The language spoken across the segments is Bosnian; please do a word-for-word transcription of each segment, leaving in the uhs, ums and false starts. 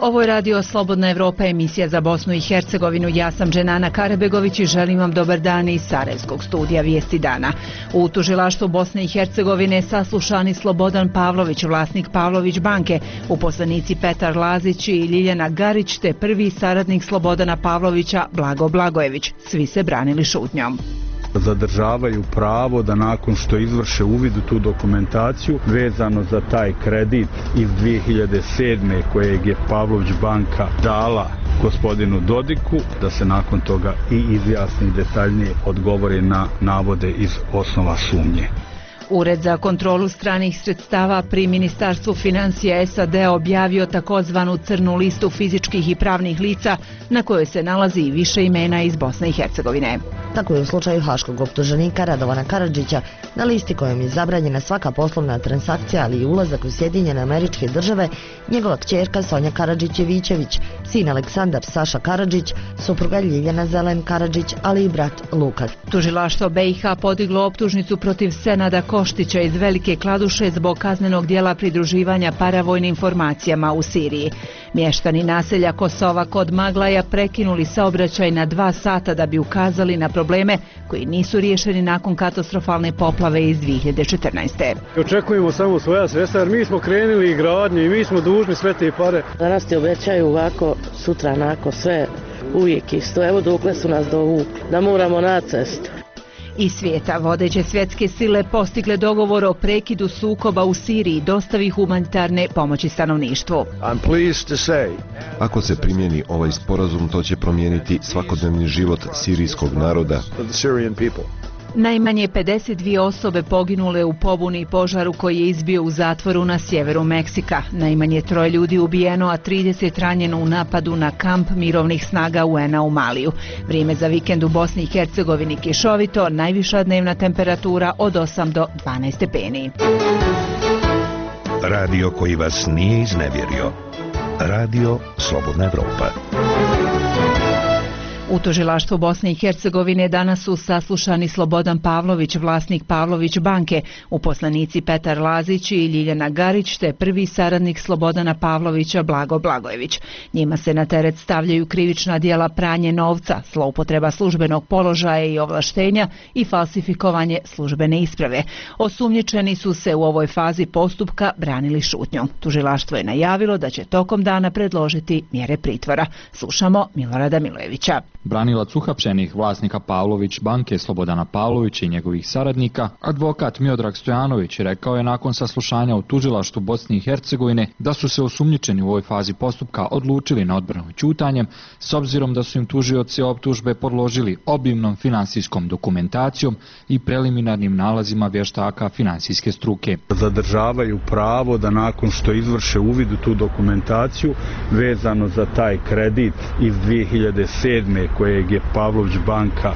Ovo je radio Slobodna Evropa, emisija za Bosnu i Hercegovinu. Ja sam Dženana Karabegović i želim vam dobar dan iz Sarajevskog studija Vijesti dana. U tužilaštvu Bosne i Hercegovine saslušani Slobodan Pavlović, vlasnik Pavlović banke, uposlenici Petar Lazić i Ljiljana Garić, te prvi saradnik Slobodana Pavlovića Blago Blagojević. Svi se branili šutnjom. Zadržavaju pravo da nakon što izvrše uvid u tu dokumentaciju vezano za taj kredit iz dvije hiljade sedme kojeg je Pavlović banka dala gospodinu Dodiku, da se nakon toga i izjasni detaljnije odgovori na navode iz osnova sumnje. Ured za kontrolu stranih sredstava pri Ministarstvu financija S A D objavio takozvanu crnu listu fizičkih i pravnih lica na kojoj se nalazi i više imena iz Bosne i Hercegovine. Tako je u slučaju haškog optuženika Radovana Karadžića, na listi kojom je zabranjena svaka poslovna transakcija, ali i ulazak u Sjedinjene Američke Države, njegova kćerka Sonja Karadžić-Jevićević, sin Aleksandar Saša Karadžić, supruga Ljiljana Zelen Karadžić, ali i brat Luka. Tužilaštvo B i H podiglo optužnicu protiv Senada Koštića iz Velike Kladuše zbog kaznenog djela pridruživanja paravojnim formacijama u Siriji. Mještani naselja Kosova kod Maglaja prekinuli saobraćaj na dva sata da bi ukazali na probleme koji nisu riješeni nakon katastrofalne poplave iz dvije hiljade četrnaeste. Očekujemo samo svoja sredstva jer mi smo krenuli i gradnju i mi smo dužni sve te pare. Danas ti obećaju ovako, sutra onako, sve uvijek isto. Evo dokle su nas dovukli, da moramo na cestu. Iz svijeta vodeće svjetske sile postigle dogovor o prekidu sukoba u Siriji i dostavi humanitarne pomoći stanovništvu. Ako se primjeni ovaj sporazum, to će promijeniti svakodnevni život sirijskog naroda. Najmanje pedeset dvije osobe poginule u pobuni i požaru koji je izbio u zatvoru na sjeveru Meksika. Najmanje troje ljudi ubijeno, a trideset ranjeno u napadu na kamp mirovnih snaga U N A u Maliju. Vrijeme za vikend u Bosni i Hercegovini kišovito, najviša dnevna temperatura od osam do dvanaest stepeni. Radio koji vas nije iznevjerio. Radio Slobodna Evropa. U tužilaštvu Bosne i Hercegovine danas su saslušani Slobodan Pavlović, vlasnik Pavlović banke, uposlenici Petar Lazić i Ljiljana Garić, te prvi saradnik Slobodana Pavlovića Blago Blagojević. Njima se na teret stavljaju krivična djela pranje novca, zloupotreba službenog položaja i ovlaštenja i falsifikovanje službene isprave. Osumnjičeni su se u ovoj fazi postupka branili šutnjom. Tužilaštvo je najavilo da će tokom dana predložiti mjere pritvora. Slušamo Milorada Milojevića. Branilac uhapšenih vlasnika Pavlović banke Slobodana Pavlovića i njegovih saradnika, advokat Miodrag Stojanović, rekao je nakon saslušanja u tužilaštvu Bosne i Hercegovine da su se osumnjičeni u ovoj fazi postupka odlučili na odbranu ćutanjem, s obzirom da su im tužioci optužbe podložili obimnom finansijskom dokumentacijom i preliminarnim nalazima vještaka finansijske struke. Zadržavaju pravo da nakon što izvrše uvid u tu dokumentaciju vezano za taj kredit iz dvije hiljade sedme kojeg je Pavlović banka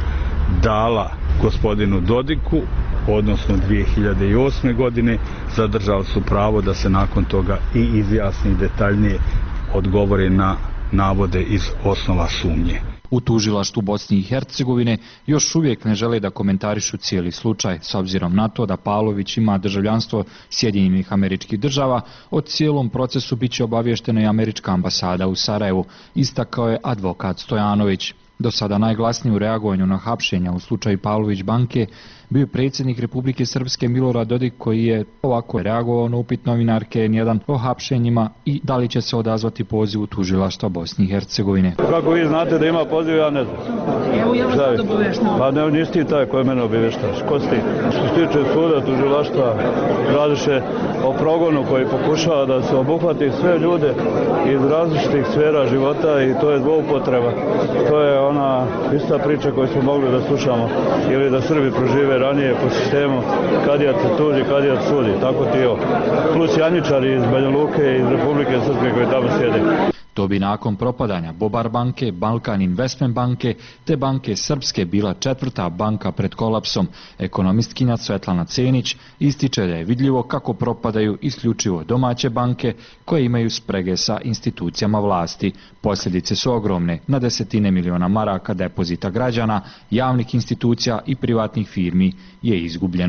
dala gospodinu Dodiku, odnosno dvije hiljade osme godine, zadržali su pravo da se nakon toga i izjasni detaljnije odgovori na navode iz osnova sumnje. U tužilaštvu Bosne i Hercegovine još uvijek ne žele da komentarišu cijeli slučaj, s obzirom na to da Pavlović ima državljanstvo Sjedinjenih Američkih Država. O cijelom procesu bit će obavještena i američka ambasada u Sarajevu, istakao je advokat Stojanović. Do sada najglasniji u reagovanju na hapšenja u slučaju Pavlović banke bio predsjednik Republike Srpske Milorad Dodik, koji je ovako reagovao na upit novinarke N jedan o hapšenjima i da li će se odazvati pozivu tužilaštva Bosne i Hercegovine. Kako vi znate da ima poziv, ja ne znam. Evo ja vas sad obaveštavam. Pa ne, nisi ti taj koji mene obaveštaš. Ko si ti? Što se tiče suda, tužilaštva, radiše o progonu koji pokušava da se obuhvati sve ljude iz različitih sfera života i to je zloupotreba. To je ona ista priča koju smo mogli da slušamo ili da Srbi prožive ranije po sistemu kadijat se tuži, kadijat sudi, tako ti jo. Plus janjičari iz Banja Luke i iz Republike Srpske koji tamo sjede. To bi nakon propadanja Bobar banke, Balkan Investment banke te banke Srpske bila četvrta banka pred kolapsom. Ekonomistkinja Svetlana Cenić ističe da je vidljivo kako propadaju isključivo domaće banke koje imaju sprege sa institucijama vlasti. Posljedice su ogromne, na desetine miliona maraka depozita građana, javnih institucija i privatnih firmi je izgubljeno.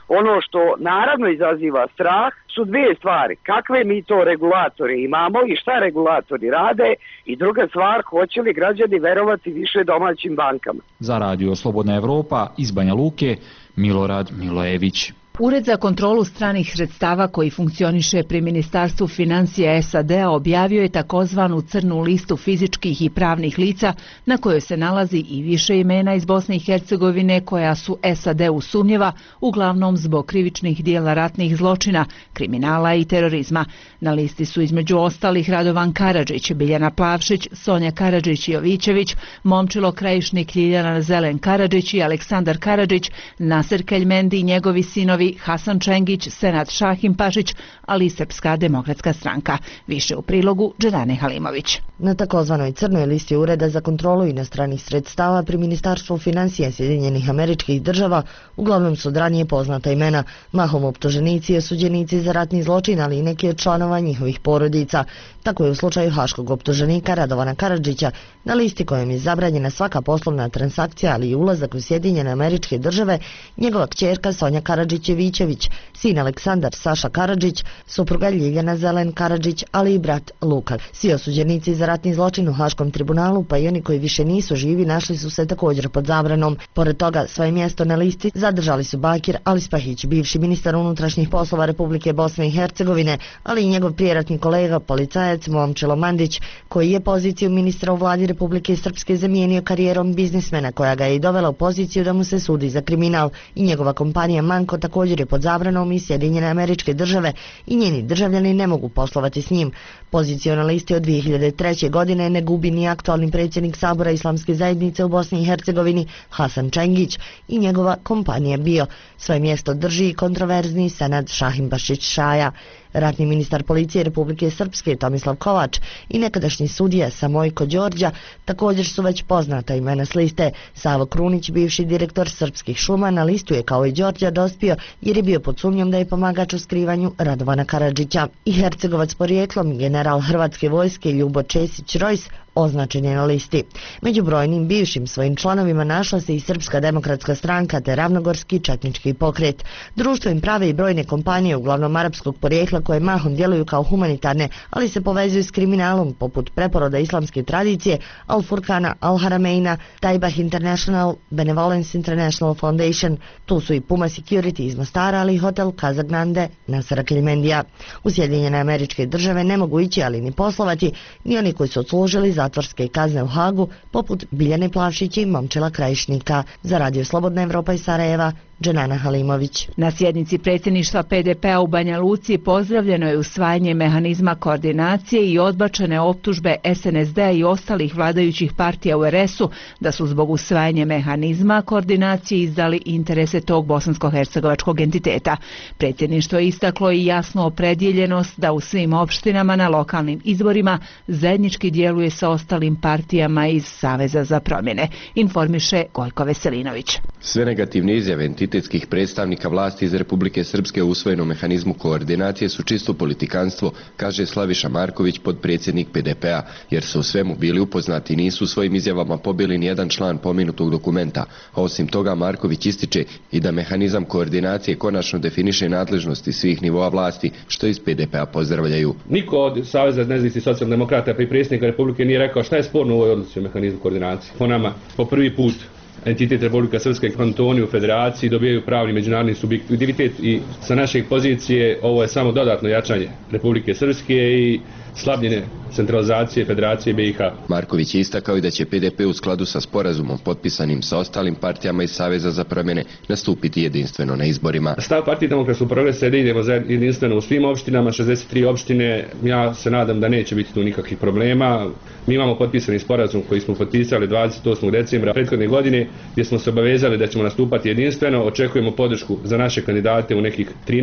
Ono što naravno izaziva strah su dvije stvari. Kakve mi to regulatore imamo i šta regulatori rade i druga stvar, hoće li građani verovati više domaćim bankama. Za Radio Slobodna Evropa iz Banja Luke, Milorad Milojević. Ured za kontrolu stranih sredstava koji funkcioniše pri Ministarstvu financija S A D-a objavio je takozvanu crnu listu fizičkih i pravnih lica na kojoj se nalazi i više imena iz Bosne i Hercegovine koja su S A D-u sumnjiva, uglavnom zbog krivičnih dijela ratnih zločina, kriminala i terorizma. Na listi su između ostalih Radovan Karadžić, Biljana Plavšić, Sonja Karadžić-Jovićević, Momčilo Krajišnik, Ljiljana Zelen Karadžić i Aleksandar Karadžić, Naser Keljmendi i njegovi sinovi Hasan Čengić, Senad Šahimpašić, ali i Srpska demokratska stranka. Više u prilogu Dženane Halimović. Na takozvanoj crnoj listi Ureda za kontrolu inostranih sredstava pri Ministarstvu financija Sjedinjenih Američkih Država uglavnom su od ranije poznata imena, mahom optuženici i osuđenici za ratni zločin, ali i neki od članova njihovih porodica. Tako je u slučaju haškog optuženika Radovana Karadžića na listi kojom je zabranjena svaka poslovna transakcija, ali i ulazak u Sjedinjene Američke Države, njegova kćerka Sonja Karadžić-Vićević, sin Aleksandar Saša Karadžić, supruga Ljiljana Zelen Karadžić, ali i brat Luka. Svi osuđenici za ratni zločin u Haškom tribunalu, pa i oni koji više nisu živi, našli su se također pod zabranom. Pored toga, svoje mjesto na listi zadržali su Bakir Alispahić, bivši ministar unutrašnjih poslova Republike Bosne i Hercegovine, ali i njegov prijeratni kolega, policajac Momčilo Mandić, koji je poziciju ministra u vladi Republike Srpske zamijenio karijerom biznismena koja ga je i dovela u poziciju da mu se sudi za kriminal, i njegova kompanija Manko također je pod zabranom i Sjedinjene Američke Države i njeni državljani ne mogu poslovati s njim. Poziciju na listi od dvije hiljade treće. godine ne gubi ni aktualni predsjednik Sabora Islamske zajednice u Bosni i Hercegovini Hasan Čengić i njegova kompanija Bio. Svoje mjesto drži i kontroverzni Senad Šahimpašić Šaja. Ratni ministar policije Republike Srpske Tomislav Kovač i nekadašnji sudija Samojko Đorđa također su već poznata imena s liste. Savo Krunić, bivši direktor Srpskih šuma, na listu je kao i Đorđa dospio jer je bio pod sumnjom da je pomagač u skrivanju Radovana Karadžića. I Hercegovac porijeklom, general Hrvatske vojske Ljubo Česić Rojs, označen je na listi. Među brojnim bivšim svojim članovima našla se i Srpska demokratska stranka te Ravnogorski četnički pokret. Društvo im prave i brojne kompanije, uglavnom arapskog porijekla, koje mahom djeluju kao humanitarne, ali se povezuju s kriminalom, poput preporoda islamske tradicije, Al Furkana, Al Harameina, Taibah International, Benevolence International Foundation. Tu su i Puma Security iz Mostara, ali i hotel Kazagnande Nasera Keljmendija. U Sjedinjene Američke Države ne mogu ići, ali ni poslovati, ni oni koji su odslužili zatvorske kazne u Hagu, poput Biljane Plavšića i Momčila Krajišnika. Za Radio Slobodna Evropa iz Sarajeva, Dženana Halimović. Na sjednici predsjedništva P D P-a u Banja Luci pozdravljeno je usvajanje mehanizma koordinacije i odbačene optužbe S N S D-a i ostalih vladajućih partija u R S-u da su zbog usvajanja mehanizma koordinacije izdali interese tog bosansko-hercegovačkog entiteta. Predsjedništvo je istaklo i jasnu opredjeljenost da u svim opštinama na lokalnim izborima zajednički djeluje sa ostalim partijama iz Saveza za promjene, informiše Gojko Veselinović. Sve negativne izjave entitetskih predstavnika vlasti iz Republike Srpske u usvojenom mehanizmu koordinacije su čisto politikanstvo, kaže Slaviša Marković, podpredsjednik P D P-a, jer su u svemu bili upoznati i nisu svojim izjavama pobili nijedan član pomenutog dokumenta. A osim toga, Marković ističe i da mehanizam koordinacije konačno definiše nadležnosti svih nivoa vlasti, što iz P D P-a pozdravljaju. Niko od Saveza nezavisnih socijaldemokrata pri predsjednika Republike nije rekao šta je sporno u ovoj odluci o mehanizmu koordinacije. Po nama, po prvi put entitet Republika Srpska i kantoni u federaciji dobijaju pravni međunarodni subjektivitet i sa naše pozicije ovo je samo dodatno jačanje Republike Srpske i slabljenje centralizacije Federacije B i H. Marković je istakao i da će P D P u skladu sa sporazumom potpisanim sa ostalim partijama iz Saveza za promjene nastupiti jedinstveno na izborima. Stav partije Demokratskog progresa je da idemo jedinstveno u svim opštinama, šezdeset tri opštine. Ja se nadam da neće biti tu nikakvih problema. Mi imamo potpisani sporazum koji smo potpisali dvadeset osmog decembra prethodne godine, gdje smo se obavezali da ćemo nastupati jedinstveno. Očekujemo podršku za naše kandidate u nekih trinaest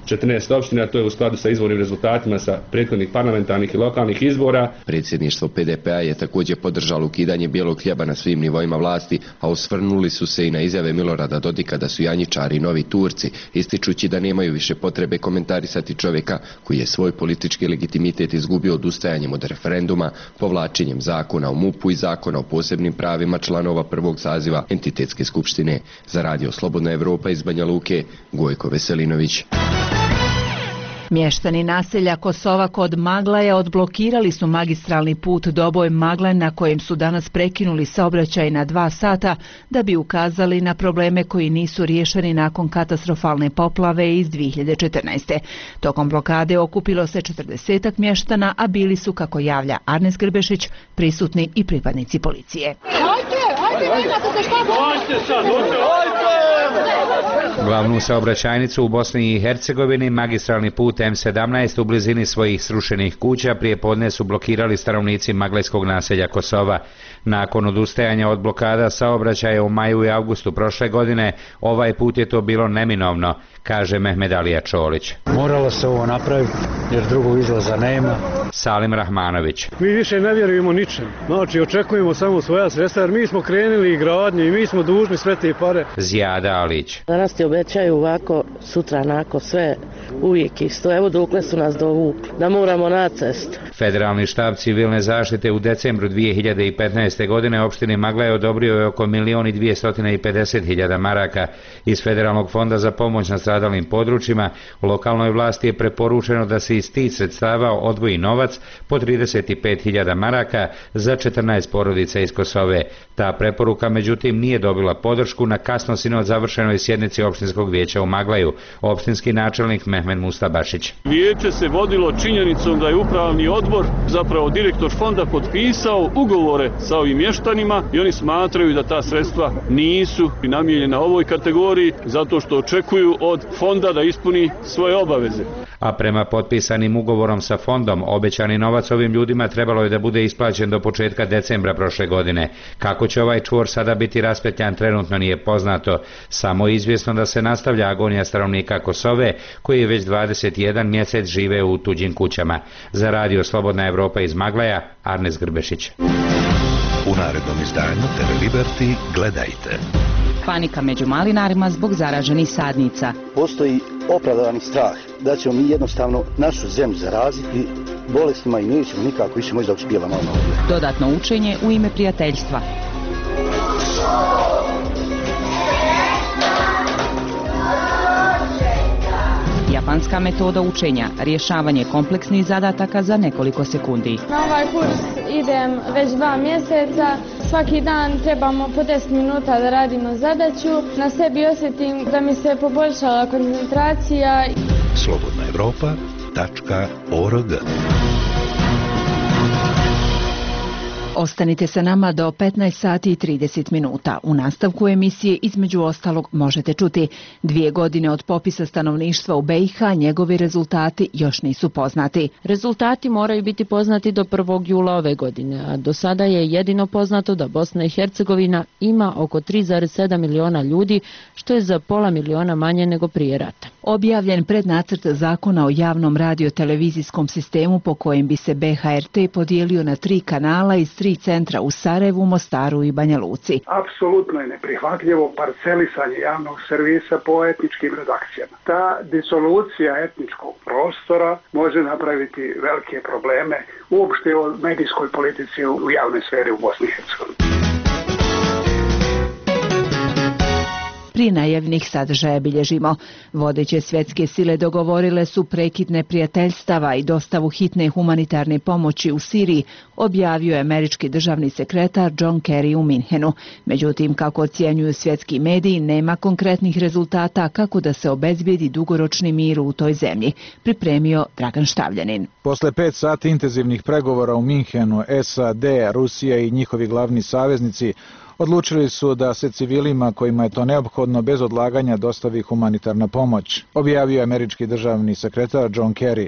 četrnaest opština, to je u skladu sa izbornim rezultatima sa prethodnih parlamentarnih i lokalnih izbora. Predsjedništvo P D P-a je također podržalo ukidanje bijelog hljeba na svim nivoima vlasti, a osvrnuli su se i na izjave Milorada Dodika da su janjičari novi Turci, ističući da nemaju više potrebe komentarisati čovjeka koji je svoj politički legitimitet izgubio odustajanjem od referenduma, povlačenjem zakona o M U P-u i zakona o posebnim pravima članova prvog saziva entitetske skupštine. Za Radio Slobodna Evropa iz Banja Luke, Gojko Veselinović. Mještani naselja Kosova kod Maglaja odblokirali su magistralni put Doboj-Maglaj na kojem su danas prekinuli saobraćaj na dva sata da bi ukazali na probleme koji nisu riješeni nakon katastrofalne poplave iz dvije hiljade četrnaeste. Tokom blokade okupilo se četrdesetak mještana, a bili su, kako javlja Arnes Grbešić, prisutni i pripadnici policije. Glavnu saobraćajnicu u Bosni i Hercegovini, magistralni put M sedamnaest u blizini svojih srušenih kuća, prije podne su blokirali stanovnici maglajskog naselja Kosova. Nakon odustajanja od blokada saobraćaja u maju i avgustu prošle godine, ovaj put je to bilo neminovno, kaže Mehmed Alija Čolić. Moralo se ovo napraviti jer drugog izlaza nema. Salim Rahmanović. Mi više ne vjerujemo ničem. Znači, očekujemo samo svoja sredstva jer mi smo krenuli i gradnje i mi smo dužni sve te pare. Zijada Alić. Danas ti obećaju ovako, sutra onako, sve uvijek isto. Evo dokle su nas dovukli, da moramo na cestu. Federalni štab civilne zaštite u decembru dvije hiljade petnaeste. godine opštini Maglaj odobrio je oko milion i dvjesto pedeset hiljada maraka. Iz Federalnog fonda za pomoć nastradalim područjima lokalnoj vlasti je preporučeno da se iz tih sredstava odvoji novac po trideset pet hiljada maraka za četrnaest porodica iz Kosove. Ta preporuka međutim nije dobila podršku na kasno sinoć završenoj sjednici opštinskog vijeća u Maglaju. Opštinski načelnik Mehmed Mustabašić. Vijeće se vodilo činjenicom da je upravni odbor, zapravo direktor fonda, potpisao ugovore sa ovim mještanima i oni smatraju da ta sredstva nisu namijenjena ovoj kategoriji zato što očekuju od fonda da ispuni svoje obaveze. A prema potpisanim ugovorom sa fondom, obećani novac ovim ljudima trebalo je da bude isplaćen do početka decembra prošle godine. Kako će ovaj čvor sada biti raspetljan trenutno nije poznato, samo je izvjesno da se nastavlja agonija stanovnika Kosove koji već dvadeset jedan mjesec žive u tuđim kućama. Za Radio Slobodna Evropa iz Maglaja, Arnes Grbešić. U narednom izdanju T V Liberty gledajte. Panika među malinarima zbog zaraženih sadnica. Postoji opravdani strah da ćemo mi jednostavno našu zemlju zaraziti bolestima i nećemo nikako više moći da uspijevamo ovdje. Dodatno učenje u ime prijateljstva. Japanska metoda učenja, rješavanje kompleksnih zadataka za nekoliko sekundi. Na ovaj kurs idem već dva mjeseca. Svaki dan trebamo po deset minuta da radimo zadaću. Na sebi osjetim da mi se poboljšala koncentracija. slobodna evropa tačka org. Ostanite sa nama do petnaest sati i trideset minuta. U nastavku emisije između ostalog možete čuti: dvije godine od popisa stanovništva u B i H, njegovi rezultati još nisu poznati. Rezultati moraju biti poznati do prvog jula ove godine, a do sada je jedino poznato da Bosna i Hercegovina ima oko tri zarez sedam miliona ljudi, što je za pola miliona manje nego prije rata. Objavljen prednacrt zakona o javnom radio-televizijskom sistemu po kojem bi se B H R T podijelio na tri kanala iz tri centra u Sarajevu, Mostaru i Banja Luci. Apsolutno je neprihvatljivo parcelisanje javnog servisa po etničkim redakcijama. Ta disolucija etničkog prostora može napraviti velike probleme uopšte o medijskoj politici u javnoj sferi u Bosni i Hercegovini. Prije najavnih sadržaja bilježimo: vodeće svjetske sile dogovorile su prekid neprijateljstava i dostavu hitne humanitarne pomoći u Siriji, objavio je američki državni sekretar John Kerry u Minhenu. Međutim, kako ocjenjuju svjetski mediji, nema konkretnih rezultata kako da se obezbijedi dugoročni mir u toj zemlji, pripremio Dragan Štavljanin. Posle pet sati intenzivnih pregovora u Minhenu, S A D, Rusija i njihovi glavni saveznici Odlučili su da se civilima kojima je to neophodno bez odlaganja dostavi humanitarna pomoć, objavio je američki državni sekretar John Kerry.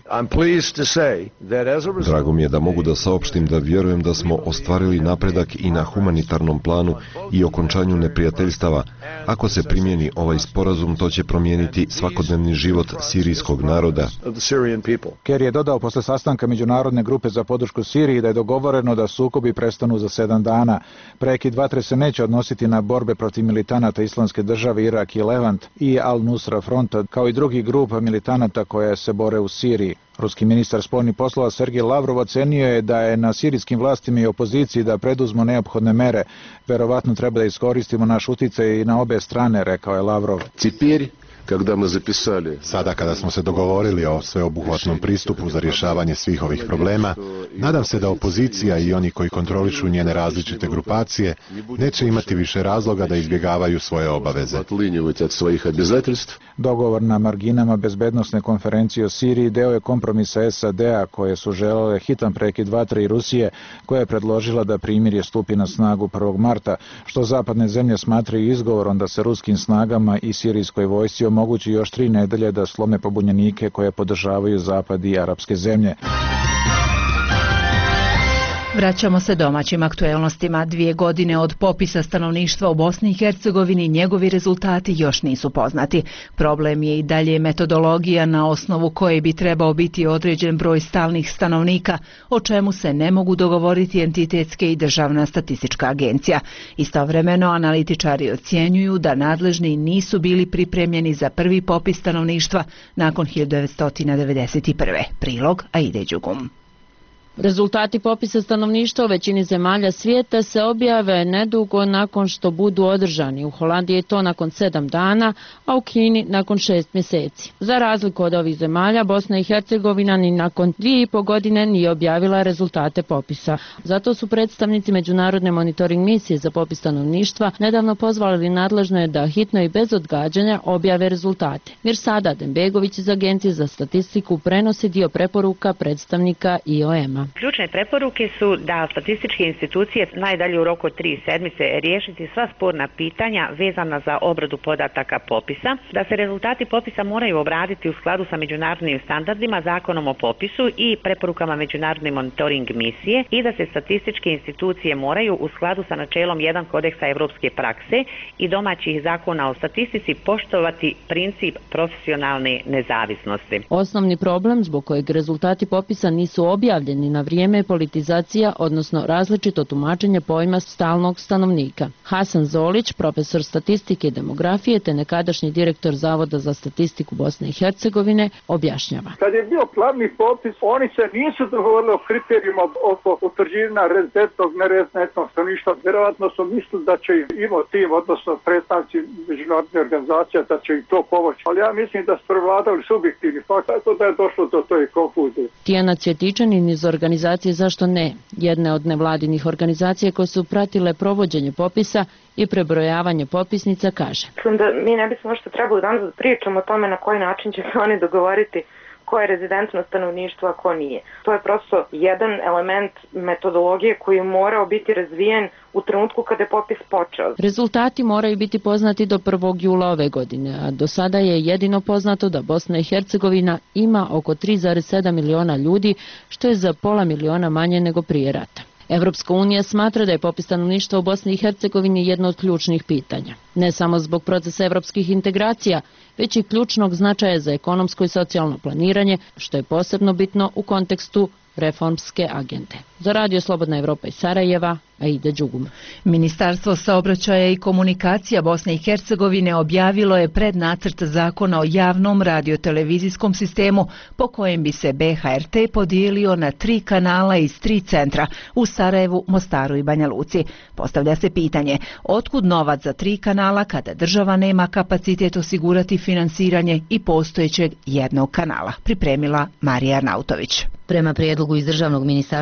Drago mi je da mogu da saopštim da vjerujem da smo ostvarili napredak i na humanitarnom planu i okončanju neprijateljstava. Ako se primjeni ovaj sporazum, to će promijeniti svakodnevni život sirijskog naroda. Kerry je dodao posle sastanka Međunarodne grupe za podršku Siriji da je dogovoreno da sukobi prestanu za sedam dana. Prekid vatre se neće odnositi na borbe protiv militanata Islamske države Irak i Levant i Al-Nusra fronta, kao i drugih grupa militanata koje se bore u Siriji. Ruski ministar spoljnih poslova Sergej Lavrov ocenio je da je na sirijskim vlastima i opoziciji da preduzmu neophodne mere. Verovatno treba da iskoristimo naš uticaj i na obe strane, rekao je Lavrov. Sada kada smo se dogovorili o sveobuhvatnom pristupu za rješavanje svih ovih problema, nadam se da opozicija i oni koji kontrolišu njene različite grupacije neće imati više razloga da izbjegavaju svoje obaveze. Dogovor na marginama bezbednosne konferencije o Siriji deo je kompromisa S A D-a koje su želele hitan prekid vatre i Rusije, koja je predložila da primirje stupi na snagu prvog marta, što zapadne zemlje smatraju izgovorom da se ruskim snagama i sirijskoj vojsci omogući još tri nedelje da slome pobunjenike koje podržavaju Zapad i arapske zemlje. Vraćamo se domaćim aktuelnostima. Dvije godine od popisa stanovništva u Bosni i Hercegovini njegovi rezultati još nisu poznati. Problem je i dalje metodologija na osnovu koje bi trebao biti određen broj stalnih stanovnika, o čemu se ne mogu dogovoriti entitetske i državna statistička agencija. Istovremeno analitičari ocjenjuju da nadležni nisu bili pripremljeni za prvi popis stanovništva nakon hiljadu devetsto devedeset prve. Prilog Aide Đugum. Rezultati popisa stanovništva u većini zemalja svijeta se objave nedugo nakon što budu održani. U Holandiji je to nakon sedam dana, a u Kini nakon šest mjeseci. Za razliku od ovih zemalja, Bosna i Hercegovina ni nakon dvije i po godine nije objavila rezultate popisa. Zato su predstavnici Međunarodne monitoring misije za popis stanovništva nedavno pozvali nadležne da hitno i bez odgađanja objave rezultate. Mirsada Adembegović iz Agencije za statistiku prenosi dio preporuka predstavnika I O M-a. Ključne preporuke su da statističke institucije najdalje u roku od tri sedmice riješiti sva sporna pitanja vezana za obradu podataka popisa, da se rezultati popisa moraju obraditi u skladu sa međunarodnim standardima, zakonom o popisu i preporukama Međunarodne monitoring misije i da se statističke institucije moraju u skladu sa načelom jedan kodeksa evropske prakse i domaćih zakona o statistici poštovati princip profesionalne nezavisnosti. Osnovni problem zbog kojeg rezultati popisa nisu objavljeni na vrijeme je politizacija, odnosno različito tumačenje pojma stalnog stanovnika. Hasan Zolić, profesor statistike i demografije te nekadašnji direktor Zavoda za statistiku Bosne i Hercegovine, objašnjava. Kad je bio glavni popis, oni se nisu dogovorili o kriterijima oko utvrđivanja rezidentnog, nerezidentnog stanovništva. Vjerovatno su mislili da će imao tim, odnosno predstavnici međunarodne organizacije, da će im to pomoći. Ali ja mislim da su prevladali subjektivni fakt, tako da je došlo do toj konfuzije. Tijana Cvjetičanin iz organizacije Zašto ne, jedne od nevladinih organizacija koje su pratile provođenje popisa i prebrojavanje popisnica, kaže. Mislim da mi ne bismo što trebali danas da pričamo o tome na koji način će se oni dogovoriti ko je rezidentno stanovništvo, a ko nije. To je prosto jedan element metodologije koji je morao biti razvijen u trenutku kada je popis počeo. Rezultati moraju biti poznati do prvog jula ove godine, a do sada je jedino poznato da Bosna i Hercegovina ima oko tri zarez sedam miliona ljudi, što je za pola miliona manje nego prije rata. Evropska unija smatra da je popis stanovništva u Bosni i Hercegovini jedno od ključnih pitanja. Ne samo zbog procesa evropskih integracija, već i ključnog značaja za ekonomsko i socijalno planiranje, što je posebno bitno u kontekstu reformske agende. Za Radio Slobodna Evropa iz Sarajeva, Aida Đugum. Ministarstvo saobraćaja i komunikacija Bosne i Hercegovine objavilo je prednacrt zakona o javnom radiotelevizijskom sistemu po kojem bi se B H R T podijelio na tri kanala iz tri centra u Sarajevu, Mostaru i Banja Luci. Postavlja se pitanje, otkud novac za tri kanala kada država nema kapacitet osigurati finansiranje i postojećeg jednog kanala, pripremila Marija Arnautović. Prema prijedlogu iz Državnog ministarstva komunikacije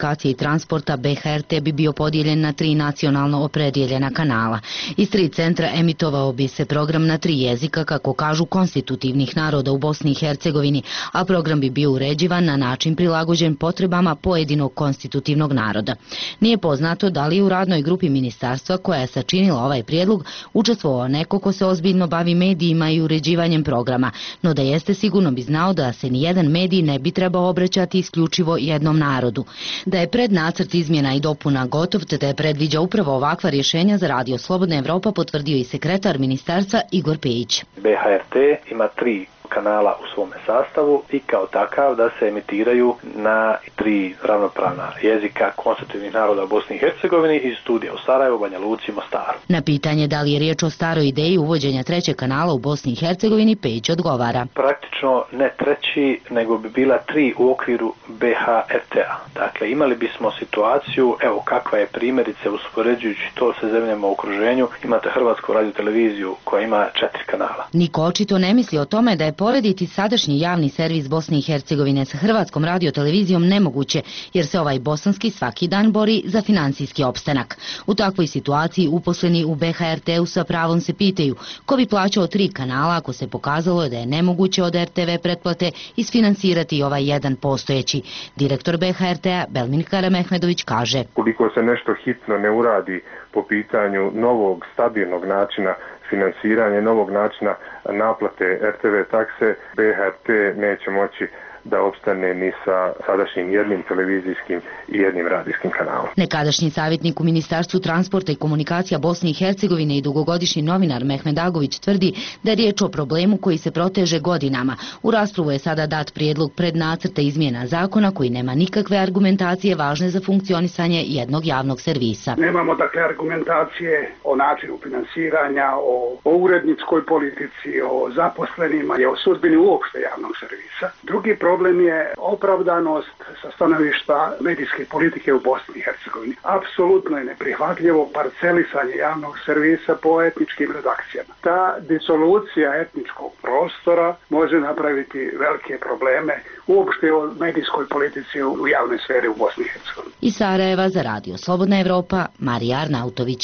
komunikacije i transporta B H R T bi bio podijeljen na tri nacionalno opredjeljena kanala. Iz tri centra emitovao bi se program na tri jezika, kako kažu konstitutivnih naroda u Bosni i Hercegovini, a program bi bio uređivan na način prilagođen potrebama pojedinog konstitutivnog naroda. Nije poznato da li je u radnoj grupi ministarstva koja je sačinila ovaj prijedlog učestvovao neko ko se ozbiljno bavi medijima i uređivanjem programa, no da jeste sigurno bi znao da se nijedan medij ne bi trebao obraćati isključivo jednom narodu. Da je pred nacrt izmjena i dopuna gotov te da je predviđa upravo ovakva rješenja za Radio Slobodna Evropa potvrdio i sekretar ministarstva Igor Pejić. B H R T ima tri kanala u svome sastavu i kao takav da se emitiraju na tri ravnopravna jezika konstitutivnih naroda u Bosni i Hercegovini iz studija u Sarajevu, Banja Luci i Mostaru. Na pitanje da li je riječ o staroj ideji uvođenja trećeg kanala u Bosni i Hercegovini, Pejić odgovara. Praktično ne treći, nego bi bila tri u okviru B H R T-a. Dakle, imali bismo situaciju, evo kakva je primjerice uspoređujući to sa zemljama u okruženju, imate Hrvatsku radioteleviziju koja ima četiri kanala. Niko očito ne misli o tome da je porediti sadašnji javni servis Bosne i Hercegovine sa Hrvatskom radiotelevizijom nemoguće, jer se ovaj bosanski svaki dan bori za financijski opstanak. U takvoj situaciji uposleni u B H R T-u sa pravom se pitaju ko bi plaćao tri kanala ako se pokazalo da je nemoguće od R T V pretplate isfinansirati ovaj jedan postojeći. Direktor B H R T-a Belmin Karamehmedović kaže: Koliko se nešto hitno ne uradi po pitanju novog stabilnog načina finansiranja, novog načina naplate R T V takse, B H R T neće moći da opstane ni sa sadašnjim jednim televizijskim i jednim radijskim kanalom. Nekadašnji savjetnik u Ministarstvu transporta i komunikacija Bosne i Hercegovine i dugogodišnji novinar Mehmed Agović tvrdi da je riječ o problemu koji se proteže godinama. U raspravu je sada dat prijedlog pred nacrta izmjena zakona koji nema nikakve argumentacije važne za funkcionisanje jednog javnog servisa. Nemamo dakle argumentacije o načinu finansiranja, o, o uredničkoj politici, o zaposlenima i o sudbini uopšte javnog servisa. Drugi problem je opravdanost sa stanovišta medijske politike u Bosni i Hercegovini. Apsolutno je neprihvatljivo parcelisanje javnog servisa po etničkim redakcijama. Ta disolucija etničkog prostora može napraviti velike probleme uopšte o medijskoj politici u javnoj sferi u Bosni i Hercegovini. Iz Sarajeva za Radio Slobodna Evropa, Marija Arnautović.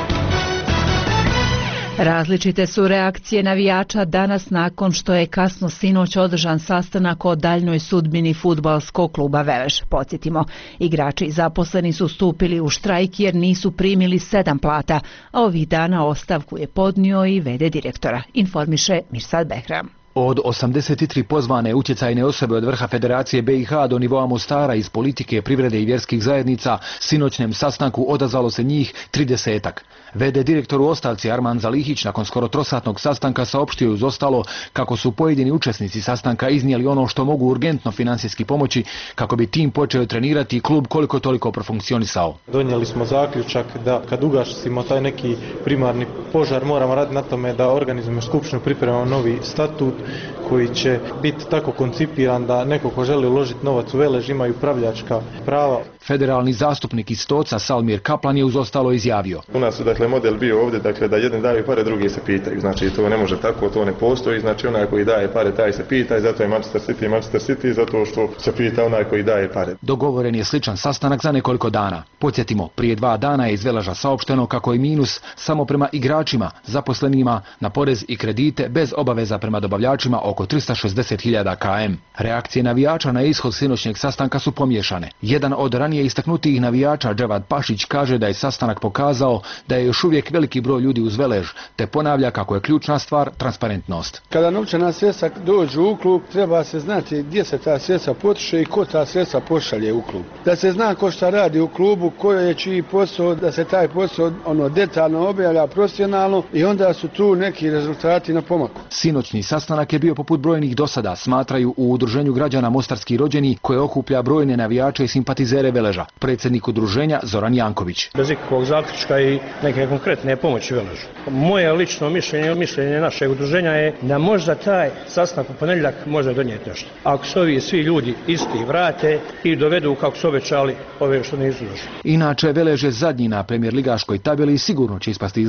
Različite su reakcije navijača danas nakon što je kasno sinoć održan sastanak o daljnjoj sudbini fudbalskog kluba Veleš. Podsjetimo, igrači i zaposleni su stupili u štrajk jer nisu primili sedam plata, a ovih dana ostavku je podnio i v d direktora, informiše Mirsad Behram. Od osamdeset tri pozvane utjecajne osobe od vrha Federacije B i H do nivoa Mostara iz politike, privrede i vjerskih zajednica, sinoćnem sastanku odazvalo se njih tridesetak. v d direktor u ostavci Arman Zalihić nakon skoro trosatnog sastanka saopštio uz ostalo kako su pojedini učesnici sastanka iznijeli ono što mogu urgentno financijski pomoći kako bi tim počeo trenirati i klub koliko toliko profunkcionisao. Donijeli smo zaključak da kad ugasimo taj neki primarni požar moramo raditi na tome da organizujemo skupštinu, pripremamo novi statut koji će biti tako koncipiran da neko ko želi uložiti novac u Velež ima i upravljačka prava. Federalni zastupnik iz Stoca Salmir Kaplan je uz ostalo izjavio: U nas je dakle model bio ovdje dakle da jedni daju pare, drugi se pitaju. Znači to ne može tako, to ne postoji. Znači onaj koji daje pare taj se pita i zato je Manchester City Manchester City zato što se pita onaj koji daje pare. Dogovoren je sličan sastanak za nekoliko dana. Podsjetimo, prije dva dana je iz Veleža saopšteno kako je minus samo prema igračima, zaposlenima na porez i kredite bez obaveza prema dobavljačima oko trista šezdeset hiljada km. Reakcije navijača na ishod sinoćnjeg sastanka su pomiješane. Jedan od ranije istaknutijih navijača, Dževad Pašić, kaže da je sastanak pokazao da je još uvijek veliki broj ljudi uz Velež, te ponavlja kako je ključna stvar transparentnost. Kada novčana sredstva dođu u klub, treba se znati gdje se ta sredstva potroše i ko ta sredstva pošalje u klub. Da se zna ko šta radi u klubu, koji je čiji posao, da se taj posao ono detaljno objavlja profesionalno i onda su tu neki rezultati na pomaku. Sinoćni sastanak je bio poput brojnih dosada, smatraju u Udruženju građana Mostarski rođeni koje okuplja brojne navijače i simpatizere Veleža. Predsjednik udruženja Zoran Janković. Bez ikakvog zaključka i neke konkretne pomoći Veležu. Moje lično mišljenje, mišljenje našeg udruženja je da možda taj sastanak u ponedjeljak može donijeti nešto. Ako se ovi svi ljudi isti vrate i dovedu kako su obećali ove što nisu došli. Inače, Velež je zadnji na premijer ligaškoj tabeli i sigurno će ispasti iz lige.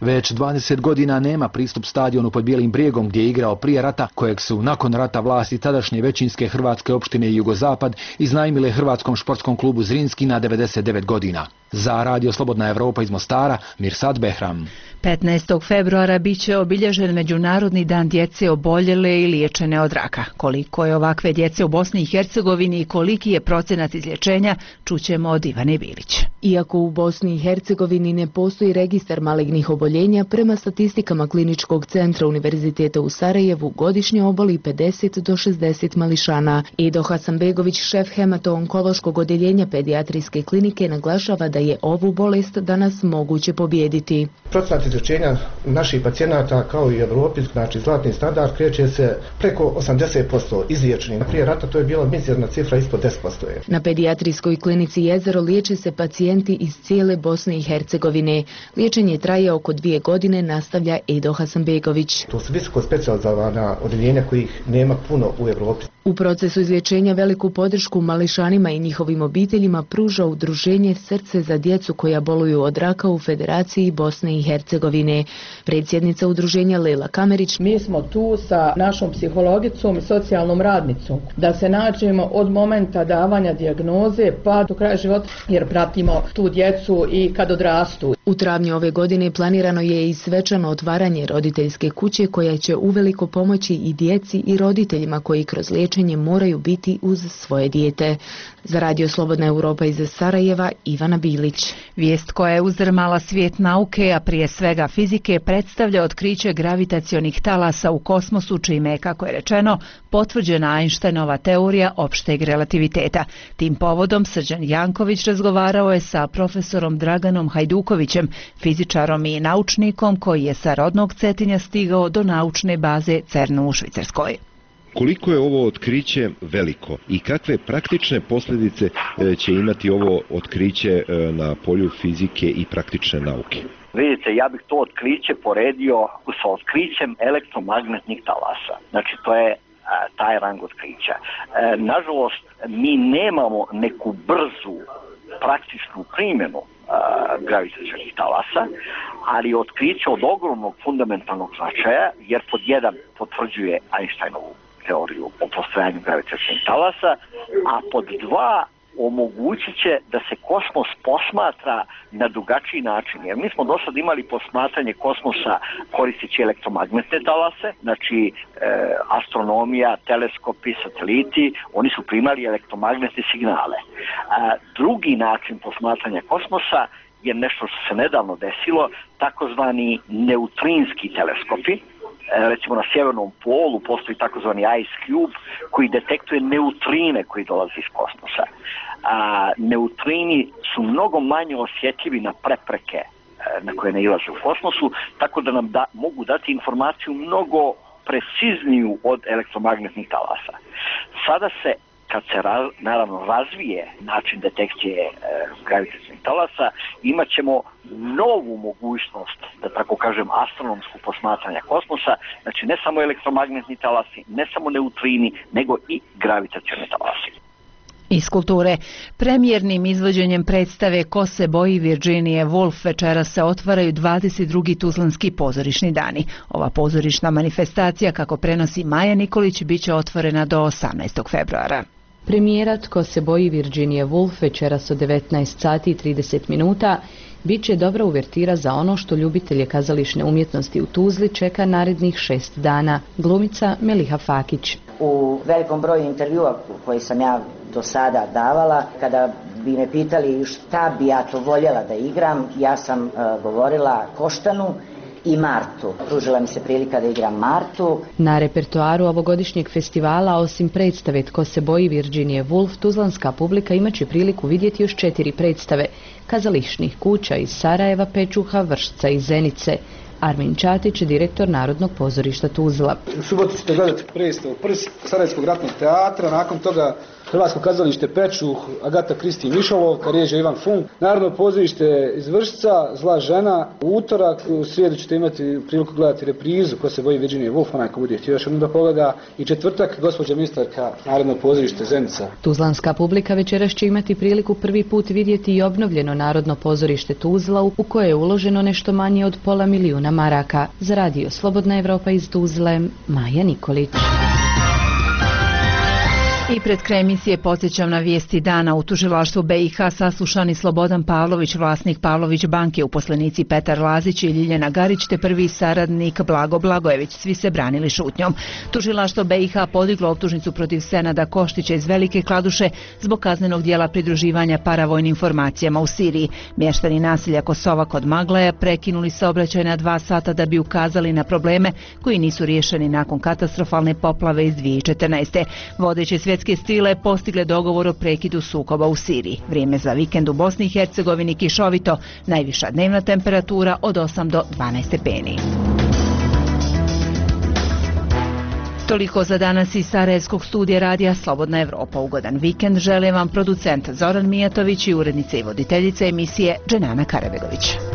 Već dvadeset godina nema pristup stadionu pod Bijelim brijegom gdje je igrao prije rata, kojeg su nakon rata vlasti tadašnje većinske hrvatske opštine i Jugozapad iznajmile Hrvatskom športskom klubu Zrinski na devedeset devet godina. Za Radio Slobodna Evropa iz Mostara, Mirsad Behram. petnaestog februara biće obilježen Međunarodni dan djece oboljele i liječene od raka. Koliko je ovakve djece u Bosni i Hercegovini i koliki je procenat izlječenja, čućemo od Ivane Bilić. Iako u Bosni i Hercegovini ne postoji registar malignih oboljenja, prema statistikama Kliničkog centra Univerziteta u Sarajevu godišnje oboli pedeset do šezdeset mališana. Edo Hasanbegović, šef hemato-onkološkog odjeljenja pedijatrijske klinike, naglašava da je ovu bolest danas moguće pobijediti. Procenat izlječenja naših pacijenata kao i u Evropi, znači zlatni standard, kreće se preko osamdeset posto izliječenih. Prije rata to je bila mizerna cifra, ispod deset posto je. Na pedijatrijskoj klinici Jezero liječe se pacijenti iz cijele Bosne i Hercegovine. Liječenje traje oko dvije godine, nastavlja Edo Hasanbegović. To su visoko specijalizovana odjeljenja kojih nema puno u Evropi. U procesu izlječenja veliku podršku mališanima i njihovim obiteljima pruža udruženje Srce za djecu koja boluju od raka u Federaciji Bosne i Hercegovine. Predsjednica udruženja Lela Kamerić: mi smo tu sa našom psihologicom i socijalnom radnicom da se nađemo od momenta davanja dijagnoze pa do kraja života, jer pratimo tu djecu i kad odrastu. U travnju ove godine planirano je i svečano otvaranje roditeljske kuće koja će uveliko pomoći i djeci i roditeljima koji kroz liječenje moraju biti uz svoje dijete. Za Radio Slobodna Europa iz Sarajeva, Ivana Bilić. Vijest koja je uzdrmala svijet nauke, a prije svega fizike, predstavlja otkriće gravitacionih talasa u kosmosu, čime je, kako je rečeno, potvrđena Einsteinova teorija opšteg relativiteta. Tim povodom Srđan Janković razgovarao je sa profesorom Draganom Hajdukovićem, fizičarom i naučnikom koji je sa rodnog Cetinja stigao do naučne baze CERN-u u Švicarskoj. Koliko je ovo otkriće veliko i kakve praktične posljedice će imati ovo otkriće na polju fizike i praktične nauke? Vidite, ja bih to otkriće poredio sa otkrićem elektromagnetnih talasa. Znači, to je a, taj rang otkrića. E, nažalost, mi nemamo neku brzu praktičnu primjenu gravitacionih talasa, ali otkriće od ogromnog fundamentalnog značaja, jer pod jedan potvrđuje Einsteinovu teoriju o postojanju gravitacionih talasa, a pod dva omogućit će da se kosmos posmatra na drugačiji način. Jer mi smo do sad imali posmatranje kosmosa koristeći elektromagnetne talase, znači e, astronomija, teleskopi, sateliti, oni su primali elektromagnetne signale. A, drugi način posmatranja kosmosa je nešto što se nedavno desilo, takozvani neutrinski teleskopi. Recimo na sjevernom polu postoji takozvani Ice Cube koji detektuje neutrine koji dolaze iz kosmosa. A, neutrini su mnogo manje osjetljivi na prepreke e, na koje nailaze u kosmosu, tako da nam da, mogu dati informaciju mnogo precizniju od elektromagnetnih talasa. Sada se, kad se raz, naravno razvije način detekcije e, gravitacionih talasa, imat ćemo novu mogućnost, da tako kažem, astronomsku posmatranja kosmosa, znači ne samo elektromagnetni talasi, ne samo neutrini, nego i gravitacioni talasi. Iz kulture. Premijernim izvođenjem predstave Ko se boji Virginije Woolf večeras se otvaraju dvadeset drugi Tuzlanski pozorišni dani. Ova pozorišna manifestacija, kako prenosi Maja Nikolić, bit će otvorena do osamnaestog februara. Premijera Tko se boji Virginije Woolf večeras od devetnaest sati i trideset minuta bit će dobra uvertira za ono što ljubitelje kazališne umjetnosti u Tuzli čeka narednih šest dana. Glumica Meliha Fakić. U velikom broju intervjua koji sam ja do sada davala, kada bi me pitali šta bi ja to voljela da igram, ja sam uh, govorila Koštanu i Martu. Pružila mi se prilika da igram Martu. Na repertoaru ovogodišnjeg festivala, osim predstave Tko se boji Virginije Woolf, tuzlanska publika imaće priliku vidjeti još četiri predstave kazališnih kuća iz Sarajeva, Pečuha, Vršca i Zenice. Armin Čatić, direktor Narodnog pozorišta Tuzla. U subotu ćete gledati predstavu Prst Sarajevskog ratnog teatra, nakon toga Hrvatsko kazalište Pečuh, Agata Kristi Mišolovka, režija Ivan Funk, Narodno pozorište iz Vršca, Zla žena, u utorak, u srijedu ćete imati priliku gledati reprizu Ko se boji Virginije Woolf, onaj ko bude htio još jednom da pogleda, i četvrtak gospođa ministarka Narodno pozorište Zenica. Tuzlanska publika večeras će imati priliku prvi put vidjeti i obnovljeno Narodno pozorište Tuzla, u koje je uloženo nešto manje od pola milijuna maraka. Za radio Slobodna Evropa iz Tuzle, Maja Nikolić. I pred kraj emisije podsjećam na vijesti dana. U tužilaštvu B i H saslušani Slobodan Pavlović, vlasnik Pavlović banke, uposlenici Petar Lazić i Ljiljana Garić te prvi saradnik Blago Blagojević. Svi se branili šutnjom. Tužilaštvo B i H podiglo optužnicu protiv Senada Koštića iz Velike Kladuše zbog kaznenog dijela pridruživanja paravojnim formacijama u Siriji. Mještani naselja Kosova kod Maglaja prekinuli saobraćaj na dva sata da bi ukazali na probleme koji nisu riješeni nakon katastrofalne poplave iz dvije tisuće četrnaeste. Vodeći svjetske stile postigle dogovor o prekidu sukoba u Siriji. Vrijeme za vikend u Bosni i Hercegovini kišovito, najviša dnevna temperatura od osam do dvanaest stepeni. Toliko za danas iz Sarajevskog studija radija Slobodna Evropa. Ugodan vikend žele vam producent Zoran Mijatović i urednica i voditeljica emisije Dženana Karabegović.